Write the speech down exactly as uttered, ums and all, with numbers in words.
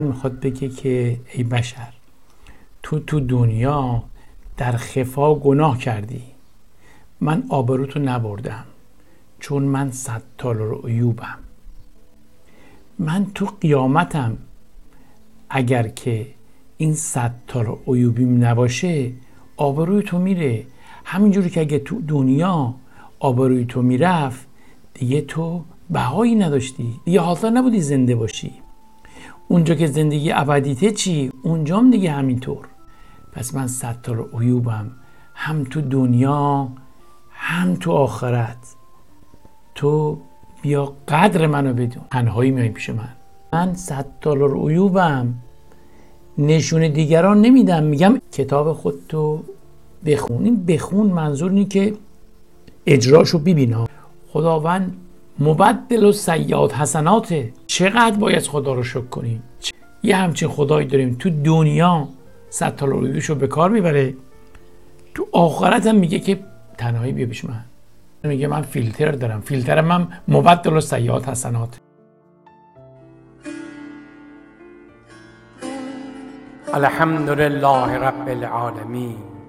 میخواد بگه که ای بشر، تو تو دنیا در خفا گناه کردی، من آبروتو نبردم چون من ستار العیوبم. من تو قیامتم اگر که این ستار عیوبیم نباشه آبروی تو میره. همینجوری که اگه تو دنیا آبروی تو میرفت دیگه تو بهایی نداشتی، دیگه حاضر نبودی زنده باشی. اونجا که زندگی ابدیته چی؟ اونجام دیگه همینطور. پس من ستار عیوبم، هم تو دنیا هم تو آخرت. تو بیا قدر منو بدون. تنهایی میای پیش من، من ستار العیوبم، نشون دیگران نمیدم. میگم کتاب خودتو بخون. این بخون منظور اینه که اجراشو ببین. خداوند مبدل و سیئات حسناته. چقدر باید خدا رو شکر کنیم. یه همچین خدایی داریم تو دنیا ستار العیوبشو به کار میبره، تو آخرت هم میگه که تنهایی بیا پیش من. میگه من فیلتر دارم، فیلتر من مبدل و سیئات حسنات. الحمد لله رب العالمین.